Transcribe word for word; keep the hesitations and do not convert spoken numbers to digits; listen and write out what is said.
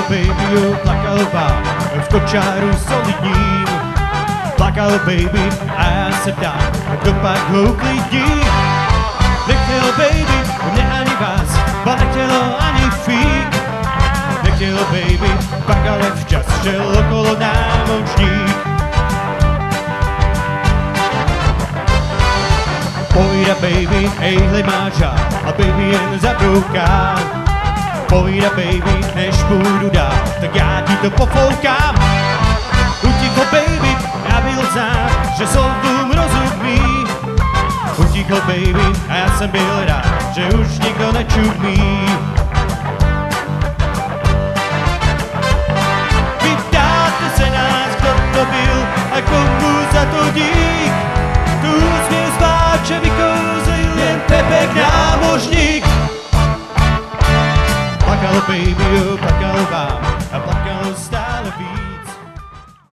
baby, plakal pán v kočáru solidním. Plakal baby a já se ptám, kdo pak ho uklidní. Nechtěl baby, mě ani vás, ba nechtěl ani fík. Nechtěl baby, pak ale včas šel okolo námořník. Pojďa baby, ejhle má žár, a baby jen zabrouká. Pojďa baby, než půjdu dál, tak já ti to pofoukám. Utíkl baby, já byl znám, že slovům rozumí. Utíkl baby, a já jsem byl rád, že už nikdo nečumí. Vyptáte se nás, kdo to byl a komu za to dík. Tu úsměv z pláče vykouzlil jen Pepek námořník. Plakal baby,